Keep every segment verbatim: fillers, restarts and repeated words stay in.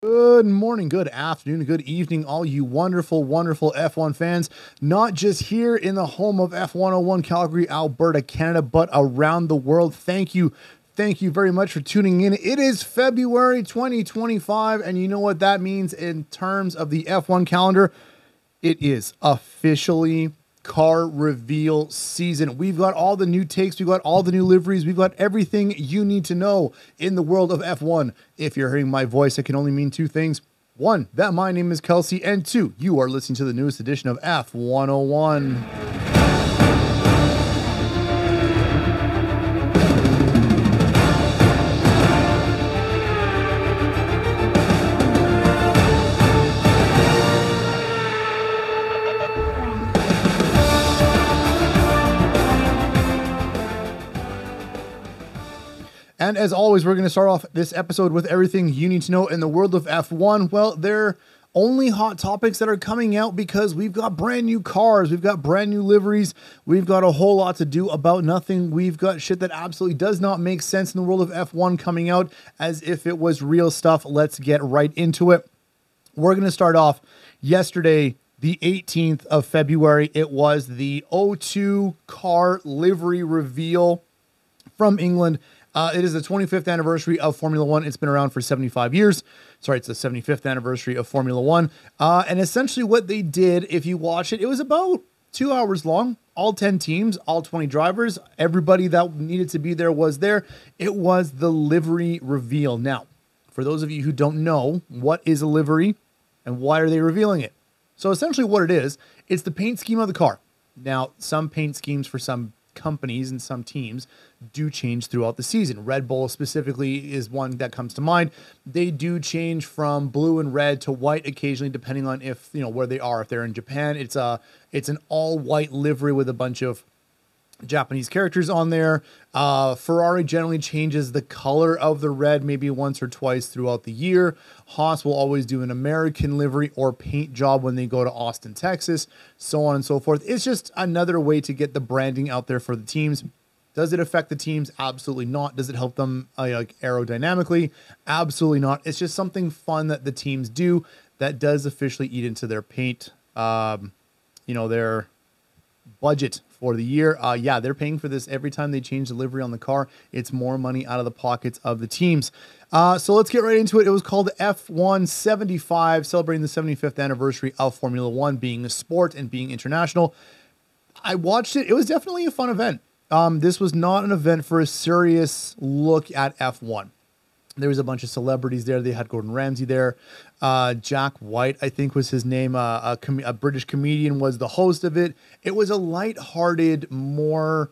Good morning, good afternoon, good evening, all you wonderful, wonderful F one fans, not just here in the home of F one oh one Calgary, Alberta, Canada, but around the world. Thank you. Thank you very much for tuning in. It is February twenty twenty-five, and you know what that means in terms of the F one calendar. It is officially car reveal season. We've got all the new takes. We've got all the new liveries. We've got everything you need to know in the world of F one. If you're hearing my voice, it can only mean two things. One, that my name is Kelsey. And two, you are listening to the newest edition of F one oh one. And as always, we're going to start off this episode with everything you need to know in the world of F one. Well, they're only hot topics that are coming out because we've got brand new cars. We've got brand new liveries. We've got a whole lot to do about nothing. We've got shit that absolutely does not make sense in the world of F one coming out as if it was real stuff. Let's get right into it. We're going to start off yesterday, the eighteenth of February. It was the oh two car livery reveal from England. Uh, it is the twenty-fifth anniversary of Formula One. It's been around for seventy-five years. Sorry, it's the seventy-fifth anniversary of Formula One. Uh, and essentially what they did, if you watch it, it was about two hours long. All ten teams, all twenty drivers, everybody that needed to be there was there. It was the livery reveal. Now, for those of you who don't know, what is a livery and why are they revealing it? So essentially what it is, it's the paint scheme of the car. Now, some paint schemes for some companies and some teams do change throughout the season. Red Bull specifically is one that comes to mind. They do change from blue and red to white occasionally, depending on if, you know, where they are. If they're in Japan, it's a, it's an all white livery with a bunch of Japanese characters on there. Uh, Ferrari generally changes the color of the red maybe once or twice throughout the year. Haas will always do an American livery or paint job when they go to Austin, Texas, so on and so forth. It's just another way to get the branding out there for the teams. Does it affect the teams? Absolutely not. Does it help them uh, like aerodynamically? Absolutely not. It's just something fun that the teams do that does officially eat into their paint, um, you know, their budget for the year. Uh, yeah, they're paying for this every time they change the livery on the car. It's more money out of the pockets of the teams. Uh, so let's get right into it. It was called F one seventy-five, celebrating the seventy-fifth anniversary of Formula One being a sport and being international. I watched it. It was definitely a fun event. Um, this was not an event for a serious look at F one. There was a bunch of celebrities there. They had Gordon Ramsay there. Uh, Jack White, I think was his name. Uh, a, com- a British comedian was the host of it. It was a lighthearted, more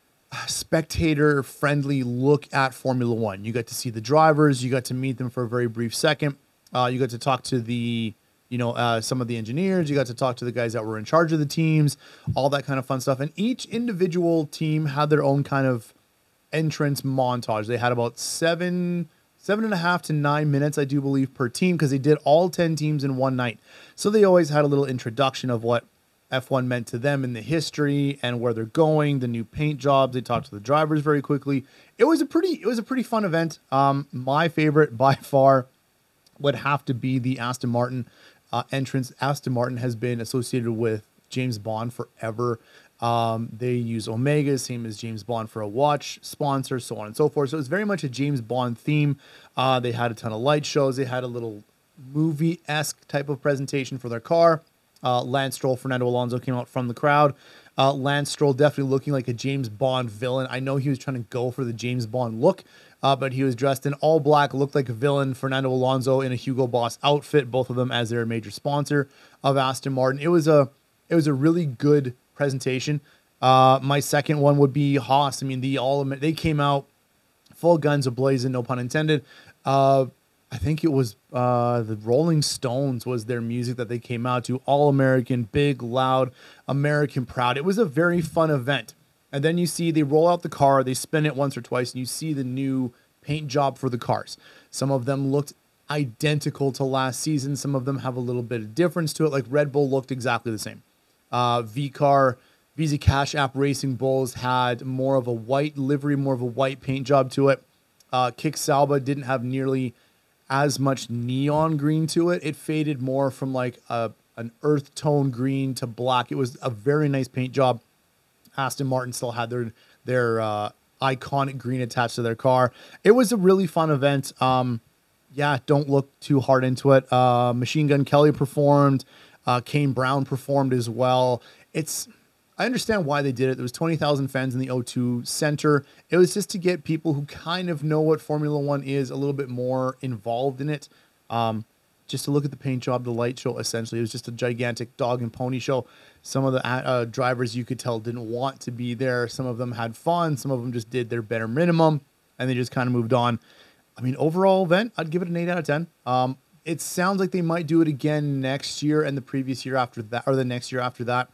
spectator-friendly look at Formula One. You got to see the drivers. You got to meet them for a very brief second. Uh, you got to talk to the, you know, uh, some of the engineers. You got to talk to the guys that were in charge of the teams, all that kind of fun stuff. And each individual team had their own kind of entrance montage. They had about seven... Seven and a half to nine minutes, I do believe, per team, because they did all ten teams in one night. So they always had a little introduction of what F one meant to them in the history and where they're going, the new paint jobs. They talked to the drivers very quickly. It was a pretty, it was a pretty fun event. Um, my favorite by far would have to be the Aston Martin uh, entrance. Aston Martin has been associated with James Bond forever. Um, they use Omega, same as James Bond for a watch sponsor, so on and so forth. So it was very much a James Bond theme. Uh, they had a ton of light shows. They had a little movie-esque type of presentation for their car. Uh, Lance Stroll, Fernando Alonso came out from the crowd. Uh, Lance Stroll definitely looking like a James Bond villain. I know he was trying to go for the James Bond look, uh, but he was dressed in all black, looked like a villain. Fernando Alonso in a Hugo Boss outfit, both of them as their major sponsor of Aston Martin. It was a, it was a really good presentation. Uh, my second one would be Haas. I mean, the all they came out full guns ablazing, no pun intended. Uh, I think it was uh, the Rolling Stones was their music that they came out to. All American, big, loud, American proud. It was a very fun event. And then you see they roll out the car, they spin it once or twice, and you see the new paint job for the cars. Some of them looked identical to last season. Some of them have a little bit of difference to it. Like Red Bull looked exactly the same. Uh, V-Car, V Z Cash App Racing Bulls had more of a white livery, more of a white paint job to it. Uh, Kick Sauber didn't have nearly as much neon green to it. It faded more from like a an earth tone green to black. It was a very nice paint job. Aston Martin still had their their uh, iconic green attached to their car. It was a really fun event. Um, yeah, don't look too hard into it. Uh, Machine Gun Kelly performed. Uh, Kane Brown performed as well. It's I understand why they did it. There was twenty thousand fans in the O two Center. It was just to get people who kind of know what Formula One is a little bit more involved in it. Um, just to look at the paint job, the light show, essentially. It was just a gigantic dog and pony show. Some of the uh, drivers you could tell didn't want to be there. Some of them had fun. Some of them just did their bare minimum, and they just kind of moved on. I mean, overall event, I'd give it an eight out of ten. Um, it sounds like they might do it again next year and the previous year after that, or the next year after that.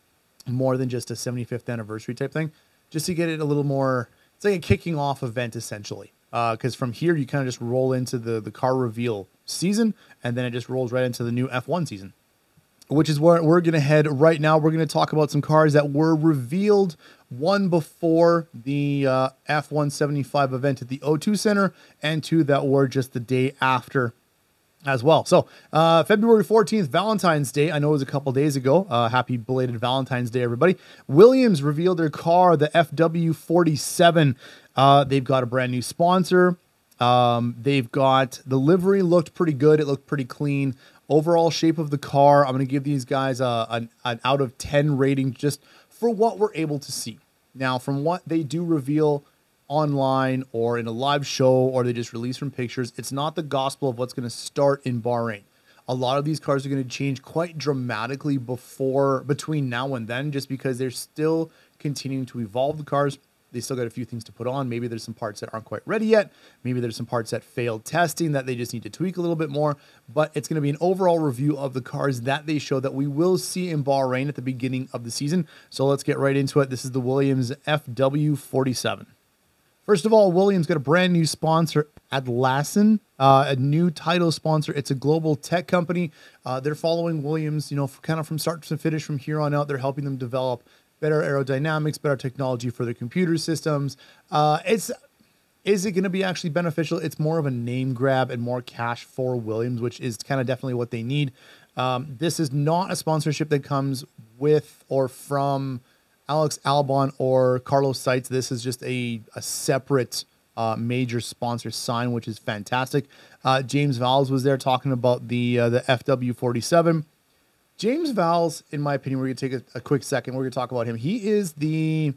More than just a seventy-fifth anniversary type thing, just to get it a little more. It's like a kicking off event essentially, because uh, from here you kind of just roll into the the car reveal season, and then it just rolls right into the new F one season, which is where we're going to head right now. We're going to talk about some cars that were revealed, one before the uh, F one seventy-five event at the O two Center, and two that were just the day after as well. So uh, February fourteenth, Valentine's Day. I know it was a couple days ago. Uh, happy belated Valentine's Day, everybody. Williams revealed their car, the F W forty-seven. Uh, they've got a brand new sponsor. Um, they've got the livery looked pretty good. It looked pretty clean. Overall shape of the car, I'm going to give these guys a, an, an out of ten rating just for what we're able to see. Now, from what they do reveal online or in a live show, or they just release from pictures, it's not the gospel of what's going to start in Bahrain. A lot of these cars are going to change quite dramatically before between now and then, just because they're still continuing to evolve the cars. They still got a few things to put on. Maybe there's some parts that aren't quite ready yet. Maybe there's some parts that failed testing that they just need to tweak a little bit more. But it's going to be an overall review of the cars that they show that we will see in Bahrain at the beginning of the season. So let's get right into it. This is the Williams F W forty-seven. First of all, Williams got a brand new sponsor, Atlassian, uh, a new title sponsor. It's a global tech company. Uh, they're following Williams, you know, kind of from start to finish from here on out. They're helping them develop better aerodynamics, better technology for their computer systems. Uh, it's is it going to be actually beneficial? It's more of a name grab and more cash for Williams, which is kind of definitely what they need. Um, this is not a sponsorship that comes with or from Alex Albon or Carlos Sainz. This is just a, a separate uh, major sponsor sign, which is fantastic. Uh, James Vowles was there talking about the uh, the F W forty-seven. James Vowles, in my opinion, we're going to take a, a quick second. We're going to talk about him. He is the,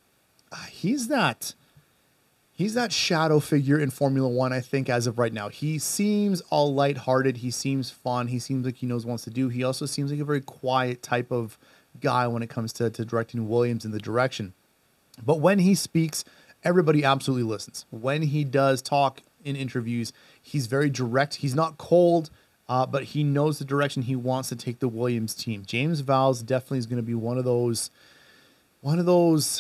uh, he's that, he's that shadow figure in Formula One, I think, as of right now. He seems all lighthearted. He seems fun. He seems like he knows what he wants to do. He also seems like a very quiet type of guy when it comes to, to directing Williams in the direction. But when he speaks, everybody absolutely listens. When he does talk in interviews, he's very direct. He's not cold. Uh, but he knows the direction he wants to take the Williams team. James Vowles definitely is going to be one of those, one of those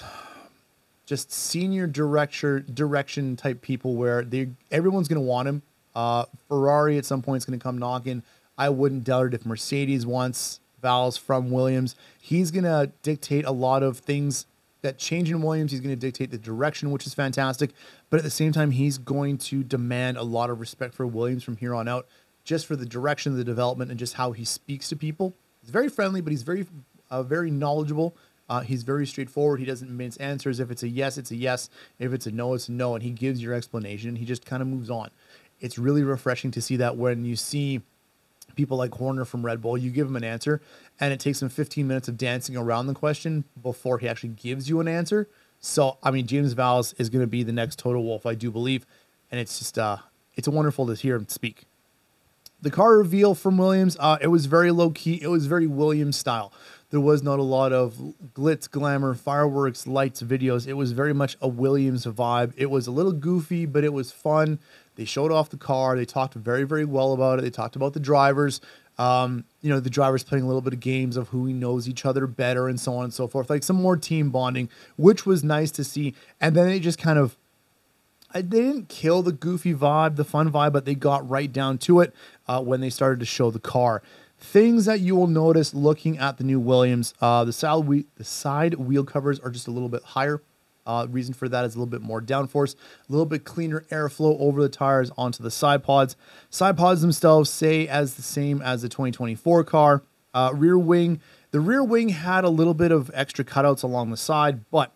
just senior director direction type people where they everyone's going to want him. Uh, Ferrari at some point is going to come knocking. I wouldn't doubt it if Mercedes wants Vowles from Williams. He's going to dictate a lot of things that change in Williams. He's going to dictate the direction, which is fantastic. But at the same time, he's going to demand a lot of respect for Williams from here on out, just for the direction of the development and just how he speaks to people. He's very friendly, but he's very, uh, very knowledgeable. Uh, he's very straightforward. He doesn't mince answers. If it's a yes, it's a yes. If it's a no, it's a no. And he gives your explanation. He just kind of moves on. It's really refreshing to see that when you see people like Horner from Red Bull, you give him an answer and it takes him fifteen minutes of dancing around the question before he actually gives you an answer. So, I mean, James Vowles is going to be the next Toto Wolff, I do believe. And it's just, uh, it's wonderful to hear him speak. The car reveal from Williams, uh, it was very low-key. It was very Williams style. There was not a lot of glitz, glamour, fireworks, lights, videos. It was very much a Williams vibe. It was a little goofy, but it was fun. They showed off the car. They talked very, very well about it. They talked about the drivers. Um, you know, the drivers playing a little bit of games of who knows each other better and so on and so forth. Like some more team bonding, which was nice to see. And then they just kind of, they didn't kill the goofy vibe, the fun vibe, but they got right down to it uh, when they started to show the car. Things that you will notice looking at the new Williams, uh, the side, we- the side wheel covers are just a little bit higher. Uh, reason for that is a little bit more downforce, a little bit cleaner airflow over the tires onto the side pods. Side pods themselves stay as the same as the twenty twenty-four car. Uh, rear wing, the rear wing had a little bit of extra cutouts along the side, but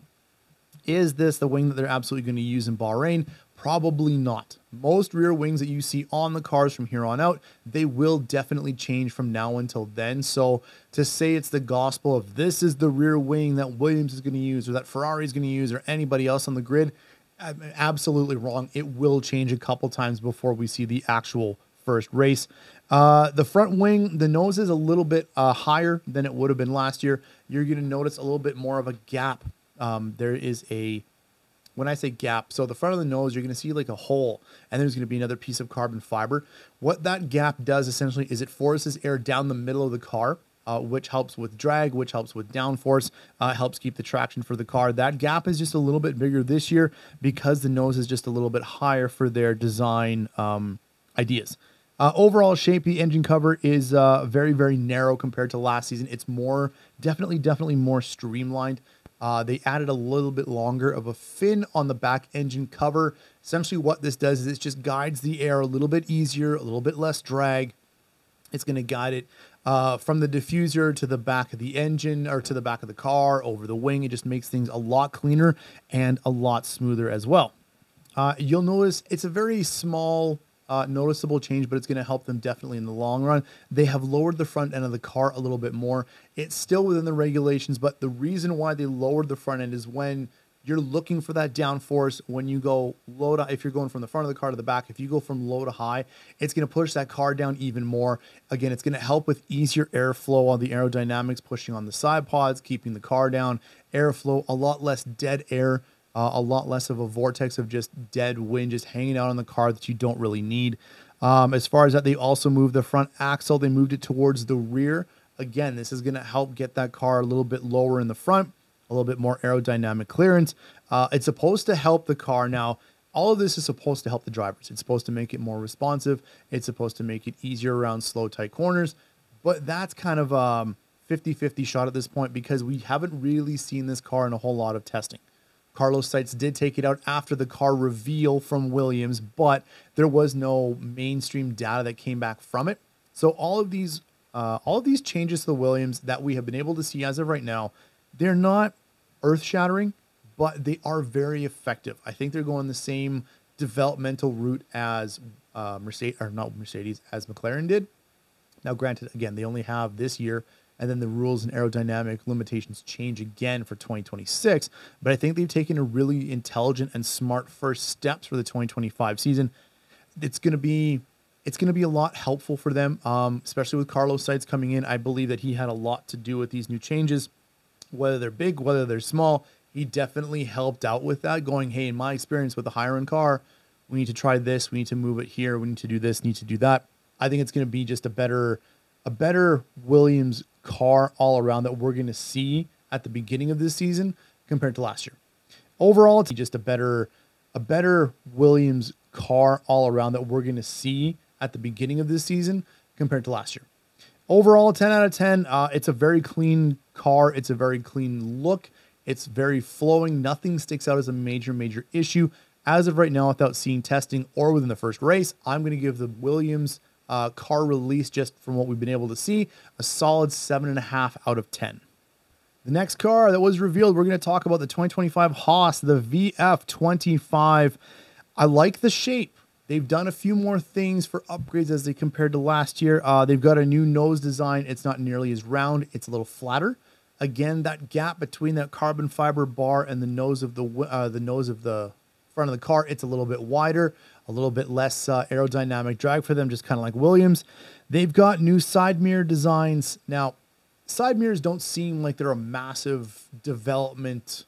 is this the wing that they're absolutely going to use in Bahrain? Probably not. Most rear wings that you see on the cars from here on out, they will definitely change from now until then. So to say it's the gospel of this is the rear wing that Williams is going to use or that Ferrari is going to use or anybody else on the grid, absolutely wrong. It will change a couple times before we see the actual first race. Uh, the front wing, the nose is a little bit uh, higher than it would have been last year. You're going to notice a little bit more of a gap. Um, there is a When I say gap, so the front of the nose, you're going to see like a hole, and there's going to be another piece of carbon fiber. What that gap does essentially is it forces air down the middle of the car, uh, which helps with drag, which helps with downforce, uh, helps keep the traction for the car. That gap is just a little bit bigger this year because the nose is just a little bit higher for their design um, ideas. Uh, overall shape, the engine cover is uh, very, very narrow compared to last season. It's more, definitely, definitely more streamlined. Uh, they added a little bit longer of a fin on the back engine cover. Essentially what this does is it just guides the air a little bit easier, a little bit less drag. It's going to guide it uh, from the diffuser to the back of the engine or to the back of the car, over the wing. It just makes things a lot cleaner and a lot smoother as well. Uh, you'll notice it's a very small Uh, noticeable change, but it's going to help them definitely in the long run. They have lowered the front end of the car a little bit more. It's still within the regulations, but the reason why they lowered the front end is when you're looking for that downforce, when you go low to, if you're going from the front of the car to the back, if you go from low to high, it's going to push that car down even more. Again, it's going to help with easier airflow on the aerodynamics, pushing on the side pods, keeping the car down, airflow, a lot less dead air. Uh, a lot less of a vortex of just dead wind just hanging out on the car that you don't really need. Um, as far as that, they also moved the front axle. They moved it towards the rear. Again, this is going to help get that car a little bit lower in the front, a little bit more aerodynamic clearance. Uh, it's supposed to help the car. Now, all of this is supposed to help the drivers. It's supposed to make it more responsive. It's supposed to make it easier around slow, tight corners. But that's kind of a fifty fifty shot at this point because we haven't really seen this car in a whole lot of testing. Carlos Sainz did take it out after the car reveal from Williams, but there was no mainstream data that came back from it. So all of these, uh, all of these changes to the Williams that we have been able to see as of right now, they're not earth-shattering, but they are very effective. I think they're going the same developmental route as uh, Mercedes, or not Mercedes, as McLaren did. Now, granted, again, they only have this year, and then the rules and aerodynamic limitations change again for twenty twenty-six. But I think they've taken a really intelligent and smart first steps for the twenty twenty-five season. It's going to be, it's going to be a lot helpful for them, um, especially with Carlos Sainz coming in. I believe that he had a lot to do with these new changes, whether they're big, whether they're small. He definitely helped out with that, going, hey, in my experience with the higher end car, we need to try this, we need to move it here, we need to do this, need to do that. I think it's going to be just a better, a better Williams car all around that we're going to see at the beginning of this season compared to last year. Overall, it's just a better, a better Williams car all around that we're going to see at the beginning of this season compared to last year. Overall, ten out of ten. Uh, it's a very clean car. It's a very clean look. It's very flowing. Nothing sticks out as a major, major issue. As of right now, without seeing testing or within the first race, I'm going to give the Williams uh, car release, just from what we've been able to see, a solid seven and a half out of ten. The next car that was revealed, we're going to talk about the twenty twenty-five Haas, the V F twenty-five. I like the shape. They've done a few more things for upgrades as they compared to last year. Uh, they've got a new nose design. It's not nearly as round. It's a little flatter. Again, that gap between that carbon fiber bar and the nose of the uh, the nose of the front of the car, it's a little bit wider, a little bit less uh, aerodynamic drag for them, just kind of like Williams. They've got new side mirror designs. Now, side mirrors don't seem like they're a massive development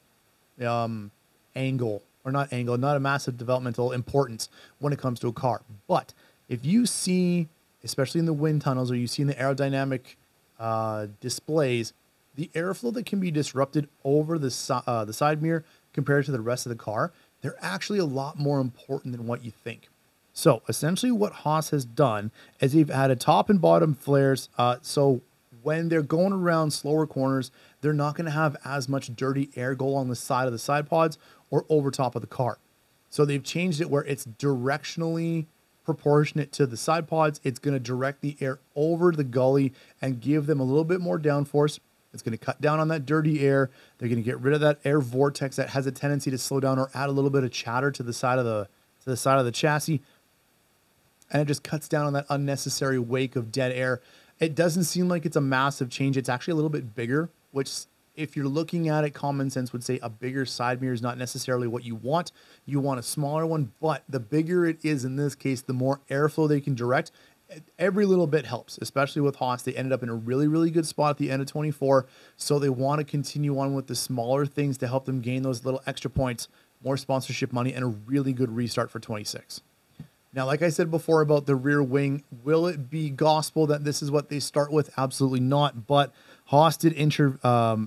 um, angle, or not angle, not a massive developmental importance when it comes to a car. But if you see, especially in the wind tunnels, or you see in the aerodynamic uh, displays, the airflow that can be disrupted over the, uh, the side mirror compared to the rest of the car, they're actually a lot more important than what you think. So essentially what Haas has done is they've added top and bottom flares. Uh, so when they're going around slower corners, they're not going to have as much dirty air go on the side of the side pods or over top of the car. So they've changed it where it's directionally proportionate to the side pods. It's going to direct the air over the gully and give them a little bit more downforce. It's going to cut down on that dirty air. They're going to get rid of that air vortex that has a tendency to slow down or add a little bit of chatter to the side of the to the side of the chassis. And it just cuts down on that unnecessary wake of dead air. It doesn't seem like it's a massive change. It's actually a little bit bigger, which if you're looking at it, common sense would say a bigger side mirror is not necessarily what you want. You want a smaller one, but the bigger it is in this case, the more airflow they can direct. Every little bit helps, especially with Haas. They ended up in a really, really good spot at the end of twenty-four. So they want to continue on with the smaller things to help them gain those little extra points, more sponsorship money, and a really good restart for twenty-six. Now, like I said before about the rear wing, will it be gospel that this is what they start with? Absolutely not. But Haas did inter, um,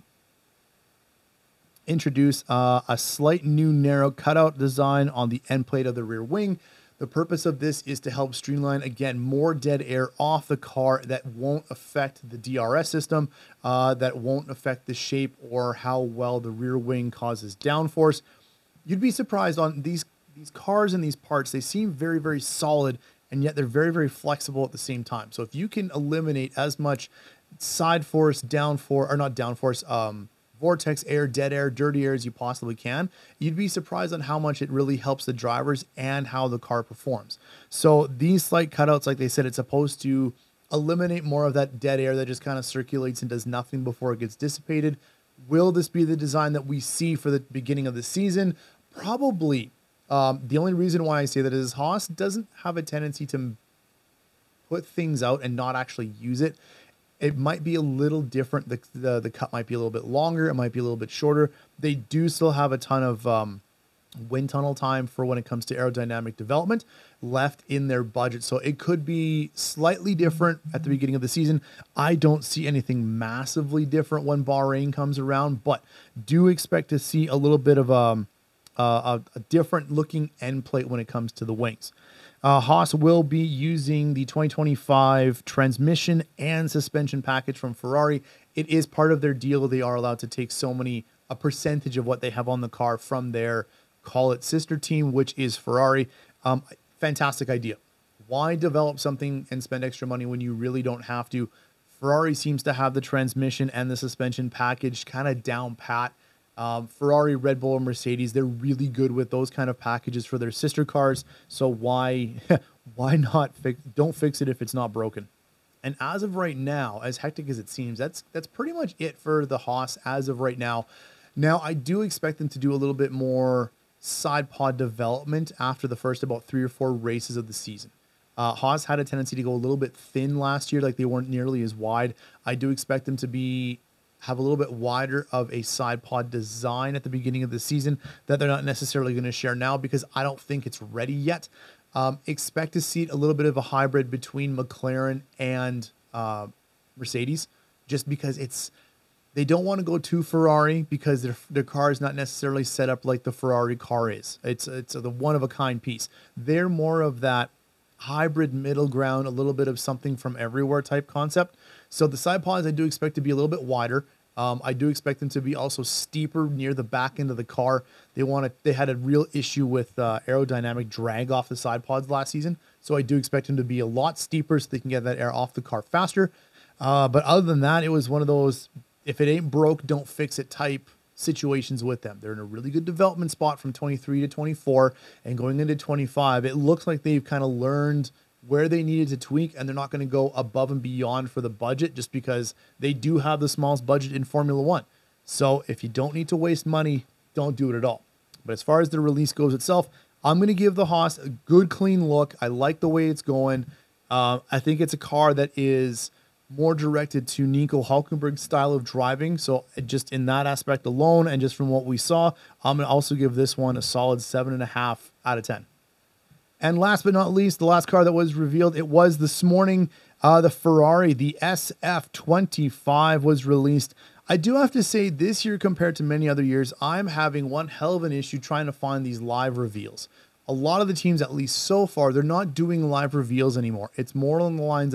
introduce uh, a slight new narrow cutout design on the end plate of the rear wing. The purpose of this is to help streamline, again, more dead air off the car that won't affect the D R S system, uh, that won't affect the shape or how well the rear wing causes downforce. You'd be surprised on these These cars and these parts, they seem very, very solid, and yet they're very, very flexible at the same time. So if you can eliminate as much side force, downforce, or not downforce, um, vortex air, dead air, dirty air as you possibly can, you'd be surprised on how much it really helps the drivers and how the car performs. So these slight cutouts, like they said, it's supposed to eliminate more of that dead air that just kind of circulates and does nothing before it gets dissipated. Will this be the design that we see for the beginning of the season? Probably. Um, the only reason why I say that is Haas doesn't have a tendency to put things out and not actually use it. It might be a little different. The, the, the cut might be a little bit longer. It might be a little bit shorter. They do still have a ton of um, wind tunnel time for when it comes to aerodynamic development left in their budget. So it could be slightly different at the beginning of the season. I don't see anything massively different when Bahrain comes around, but do expect to see a little bit of um, Uh, a, a different looking end plate when it comes to the wings. Uh, Haas will be using the twenty twenty-five transmission and suspension package from Ferrari. It is part of their deal. They are allowed to take so many, a percentage of what they have on the car from their, call it sister team, which is Ferrari. Um, fantastic idea. Why develop something and spend extra money when you really don't have to? Ferrari seems to have the transmission and the suspension package kind of down pat. Um, Ferrari, Red Bull, and Mercedes, they're really good with those kind of packages for their sister cars. So why, why not fix? Don't fix it if it's not broken. And as of right now, as hectic as it seems, that's that's pretty much it for the Haas as of right now. Now, I do expect them to do a little bit more side pod development after the first about three or four races of the season. Uh, Haas had a tendency to go a little bit thin last year, like they weren't nearly as wide. I do expect them to be have a little bit wider of a side pod design at the beginning of the season that they're not necessarily going to share now because I don't think it's ready yet. Um, expect to see a little bit of a hybrid between McLaren and uh, Mercedes, just because it's they don't want to go too Ferrari because their their car is not necessarily set up like the Ferrari car is. It's it's the one of a kind piece. They're more of that hybrid middle ground, a little bit of something from everywhere type concept. So the side pods I do expect to be a little bit wider. Um, I do expect them to be also steeper near the back end of the car. They want to, they had a real issue with uh, aerodynamic drag off the side pods last season. So I do expect them to be a lot steeper so they can get that air off the car faster. Uh, but other than that, it was one of those, if it ain't broke, don't fix it type situations with them. They're in a really good development spot from twenty-three to twenty-four and going into twenty-five. It looks like they've kind of learned where they needed to tweak, and they're not going to go above and beyond for the budget just because they do have the smallest budget in Formula One. So if you don't need to waste money, don't do it at all. But as far as the release goes itself, I'm going to give the Haas a good, clean look. I like the way it's going. Uh, I think it's a car that is more directed to Nico Hülkenberg's style of driving. So just in that aspect alone, and just from what we saw, I'm going to also give this one a solid seven and a half out of ten. And last but not least, the last car that was revealed, it was this morning, uh, the Ferrari, the S F twenty-five was released. I do have to say this year compared to many other years, I'm having one hell of an issue trying to find these live reveals. A lot of the teams, at least so far, they're not doing live reveals anymore. It's more along the lines of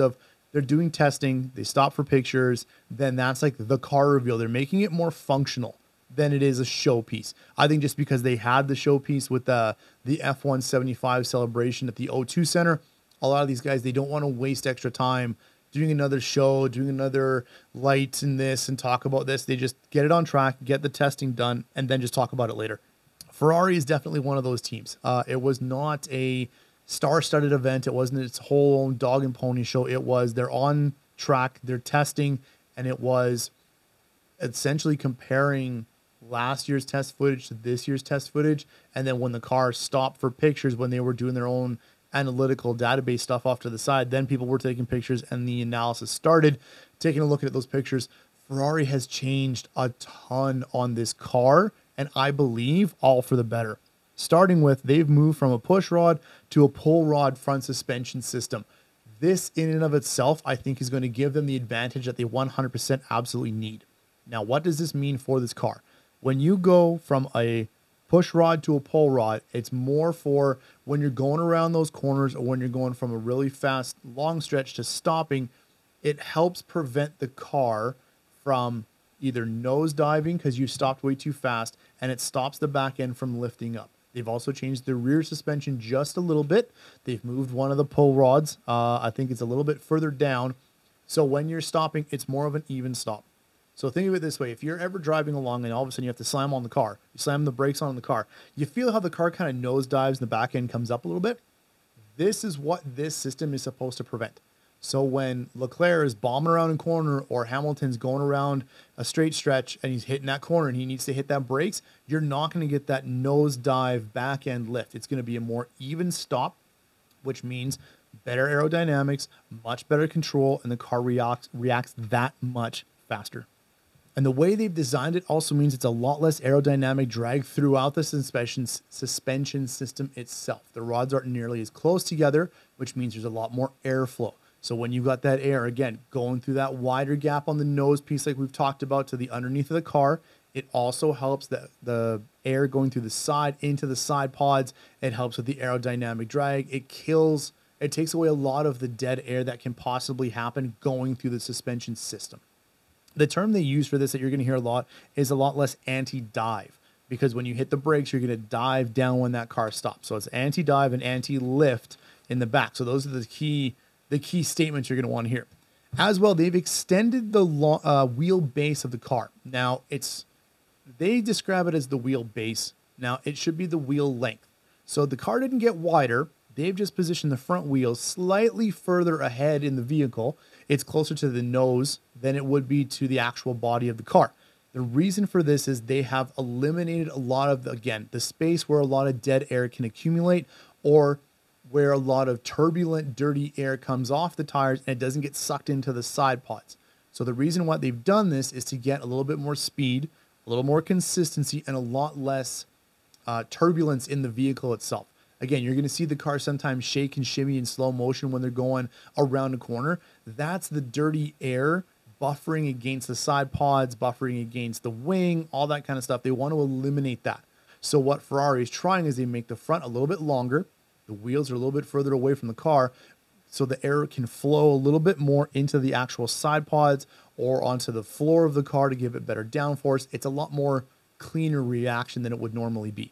they're doing testing, they stop for pictures, then that's like the car reveal. They're making it more functional than it is a showpiece. I think just because they had the showpiece with the the F one seventy-five celebration at the O two Center, a lot of these guys, they don't want to waste extra time doing another show, doing another light in this and talk about this. They just get it on track, get the testing done, and then just talk about it later. Ferrari is definitely one of those teams. Uh, it was not a star-studded event. It wasn't its whole own dog and pony show. It was they're on track, they're testing, and it was essentially comparing last year's test footage to this year's test footage. And then when the car stopped for pictures, when they were doing their own analytical database stuff off to the side, then people were taking pictures and the analysis started. Taking a look at those pictures, Ferrari has changed a ton on this car, and I believe all for the better. Starting with, they've moved from a push rod to a pull rod front suspension system. This in and of itself, I think, is going to give them the advantage that they one hundred percent absolutely need. Now, what does this mean for this car? When you go from a push rod to a pull rod, it's more for when you're going around those corners or when you're going from a really fast long stretch to stopping. It helps prevent the car from either nose diving because you stopped way too fast, and it stops the back end from lifting up. They've also changed the rear suspension just a little bit. They've moved one of the pull rods. Uh, I think it's a little bit further down. So when you're stopping, it's more of an even stop. So think of it this way. If you're ever driving along and all of a sudden you have to slam on the car, you slam the brakes on the car, you feel how the car kind of nose dives and the back end comes up a little bit. This is what this system is supposed to prevent. So when Leclerc is bombing around a corner or Hamilton's going around a straight stretch and he's hitting that corner and he needs to hit that brakes, you're not going to get that nose dive back end lift. It's going to be a more even stop, which means better aerodynamics, much better control, and the car reacts, reacts that much faster. And the way they've designed it also means it's a lot less aerodynamic drag throughout the suspension, suspension system itself. The rods aren't nearly as close together, which means there's a lot more airflow. So when you've got that air, again, going through that wider gap on the nose piece like we've talked about to the underneath of the car, it also helps the, the air going through the side into the side pods. It helps with the aerodynamic drag. It kills, it takes away a lot of the dead air that can possibly happen going through the suspension system. The term they use for this that you're going to hear a lot is a lot less anti-dive, because when you hit the brakes, you're going to dive down when that car stops. So it's anti-dive and anti-lift in the back. So those are the key the key statements you're going to want to hear. As well, they've extended the lo- uh, wheelbase of the car. Now, it's they describe it as the wheelbase. Now, it should be the wheel length. So the car didn't get wider. They've just positioned the front wheels slightly further ahead in the vehicle. It's closer to the nose than it would be to the actual body of the car. The reason for this is they have eliminated a lot of, the, again, the space where a lot of dead air can accumulate, or where a lot of turbulent, dirty air comes off the tires and it doesn't get sucked into the side pods. So the reason why they've done this is to get a little bit more speed, a little more consistency, and a lot less uh, turbulence in the vehicle itself. Again, you're going to see the car sometimes shake and shimmy in slow motion when they're going around a corner. That's the dirty air buffering against the side pods, buffering against the wing, all that kind of stuff. They want to eliminate that. So what Ferrari is trying is they make the front a little bit longer. The wheels are a little bit further away from the car, so the air can flow a little bit more into the actual side pods or onto the floor of the car to give it better downforce. It's a lot more cleaner reaction than it would normally be.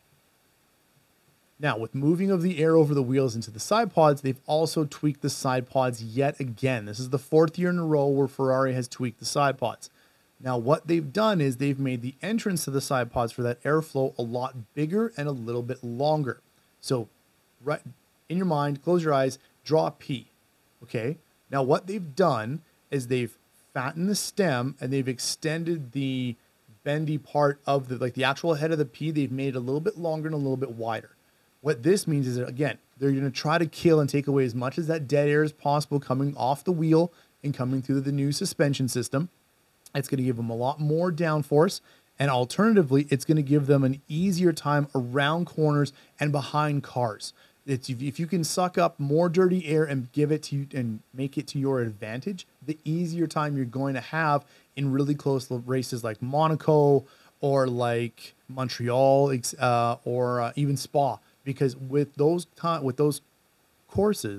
Now, with moving of the air over the wheels into the side pods, they've also tweaked the side pods yet again. This is the fourth year in a row where Ferrari has tweaked the side pods. Now, what they've done is they've made the entrance to the side pods for that airflow a lot bigger and a little bit longer. So, right in your mind, close your eyes, draw a P. Okay. Now, what they've done is they've fattened the stem and they've extended the bendy part of the, like the actual head of the P, they've made it a little bit longer and a little bit wider. What this means is that, again, they're going to try to kill and take away as much as that dead air as possible coming off the wheel and coming through the new suspension system. It's going to give them a lot more downforce. And alternatively, it's going to give them an easier time around corners and behind cars. It's, if you can suck up more dirty air and give it to you and make it to your advantage, the easier time you're going to have in really close races like Monaco or like Montreal uh, or uh, even Spa. Because with those time, with those courses,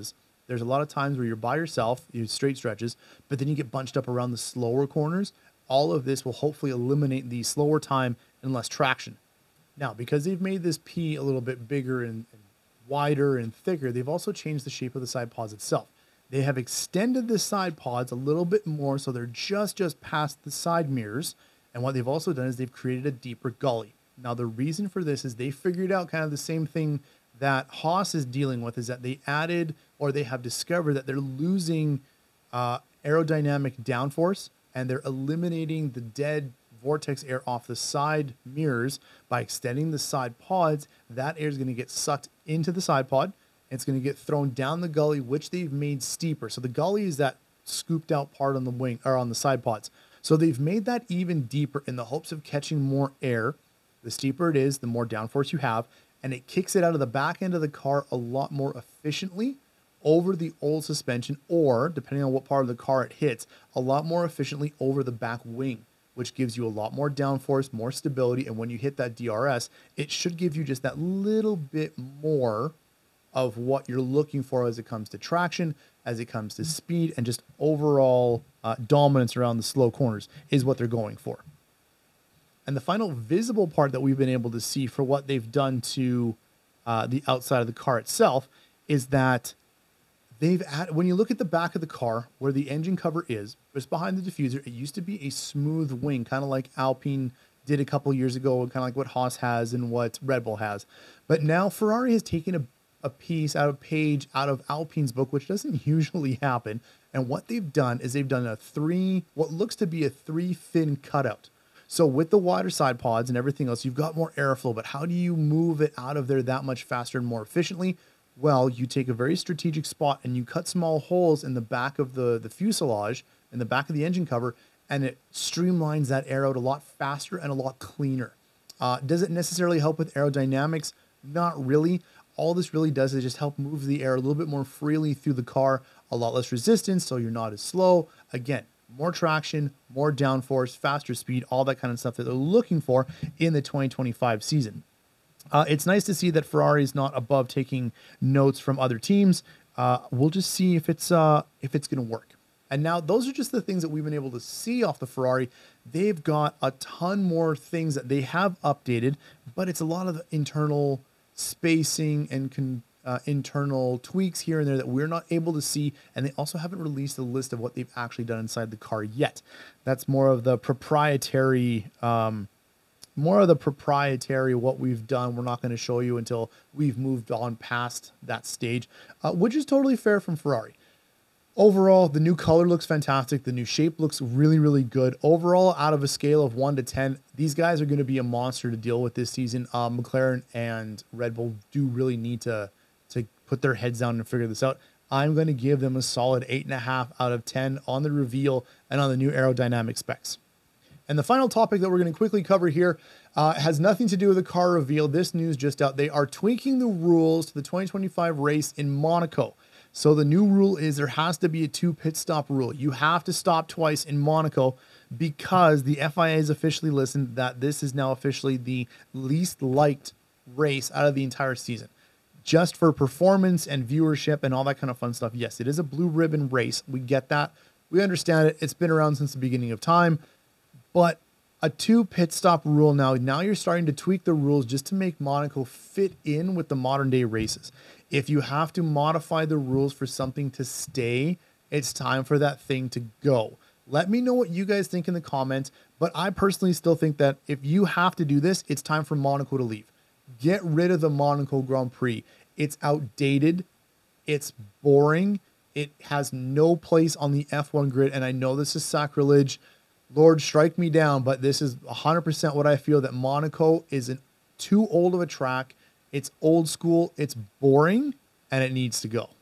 There's a lot of times where you're by yourself, you straight stretches, but then you get bunched up around the slower corners. All of this will hopefully eliminate the slower time and less traction. Now, because they've made this P a little bit bigger and, and wider and thicker, they've also changed the shape of the side pods itself. They have extended the side pods a little bit more, so they're just, just past the side mirrors. And what they've also done is they've created a deeper gully. Now, the reason for this is they figured out kind of the same thing that Haas is dealing with, is that they added, or they have discovered that they're losing uh, aerodynamic downforce, and they're eliminating the dead vortex air off the side mirrors by extending the side pods. That air is going to get sucked into the side pod. It's going to get thrown down the gully, which they've made steeper. So the gully is that scooped out part on the wing or on the side pods. So they've made that even deeper in the hopes of catching more air. The steeper it is, the more downforce you have, and it kicks it out of the back end of the car a lot more efficiently over the old suspension, or depending on what part of the car it hits, a lot more efficiently over the back wing, which gives you a lot more downforce, more stability. And when you hit that D R S, it should give you just that little bit more of what you're looking for as it comes to traction, as it comes to speed, and just overall uh, dominance around the slow corners is what they're going for. And the final visible part that we've been able to see for what they've done to uh, the outside of the car itself is that they've added, when you look at the back of the car where the engine cover is, just behind the diffuser, it used to be a smooth wing, kind of like Alpine did a couple years ago, kind of like what Haas has and what Red Bull has. But now Ferrari has taken a a piece out of page out of Alpine's book, which doesn't usually happen. And what they've done is they've done a three, what looks to be a three fin cutout. So with the wider side pods and everything else, you've got more airflow, but how do you move it out of there that much faster and more efficiently? Well, you take a very strategic spot and you cut small holes in the back of the, the fuselage, in the back of the engine cover, and it streamlines that air out a lot faster and a lot cleaner. Uh, does it necessarily help with aerodynamics? Not really. All this really does is just help move the air a little bit more freely through the car, a lot less resistance, so you're not as slow. Again, more traction, more downforce, faster speed, all that kind of stuff that they're looking for in the twenty twenty-five season. Uh, it's nice to see that Ferrari is not above taking notes from other teams. Uh, we'll just see if it's uh, if it's going to work. And now those are just the things that we've been able to see off the Ferrari. They've got a ton more things that they have updated, but it's a lot of internal spacing and con, uh, internal tweaks here and there that we're not able to see. And they also haven't released a list of what they've actually done inside the car yet. That's more of the proprietary, um, more of the proprietary, what we've done. We're not going to show you until we've moved on past that stage, uh, which is totally fair from Ferrari. Overall, the new color looks fantastic. The new shape looks really, really good. Overall, out of a scale of one to ten, these guys are going to be a monster to deal with this season. Uh, McLaren and Red Bull do really need to, to put their heads down and figure this out. I'm going to give them a solid eight and a half out of ten on the reveal and on the new aerodynamic specs. And the final topic that we're going to quickly cover here uh, has nothing to do with the car reveal. This news just out. They are tweaking the rules to the twenty twenty-five race in Monaco. So the new rule is there has to be a two pit stop rule. You have to stop twice in Monaco because the F I A has officially listened that this is now officially the least liked race out of the entire season. Just for performance and viewership and all that kind of fun stuff. Yes, it is a blue ribbon race. We get that. We understand it. It's been around since the beginning of time. But a two pit stop rule now, now you're starting to tweak the rules just to make Monaco fit in with the modern day races. If you have to modify the rules for something to stay, it's time for that thing to go. Let me know what you guys think in the comments, but I personally still think that if you have to do this, it's time for Monaco to leave. Get rid of the Monaco Grand Prix. It's outdated. It's boring. It has no place on the F one grid, and I know this is sacrilege. Lord, strike me down, but this is one hundred percent what I feel, that Monaco is an, too old of a track. It's old school, it's boring, and it needs to go.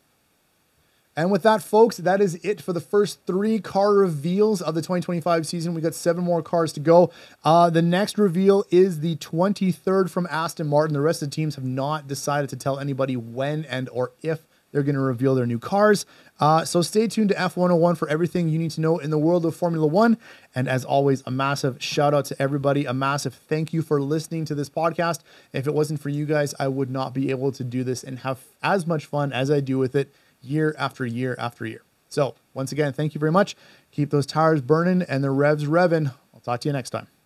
And with that, folks, that is it for the first three car reveals of the twenty twenty-five season. We got seven more cars to go. Uh, the next reveal is the twenty-third from Aston Martin. The rest of the teams have not decided to tell anybody when and or if they're going to reveal their new cars. Uh, so stay tuned to F one oh one for everything you need to know in the world of Formula One. And as always, a massive shout out to everybody. A massive thank you for listening to this podcast. If it wasn't for you guys, I would not be able to do this and have as much fun as I do with it. year after year after year. So once again, thank you very much. Keep those tires burning and the revs revving. I'll talk to you next time.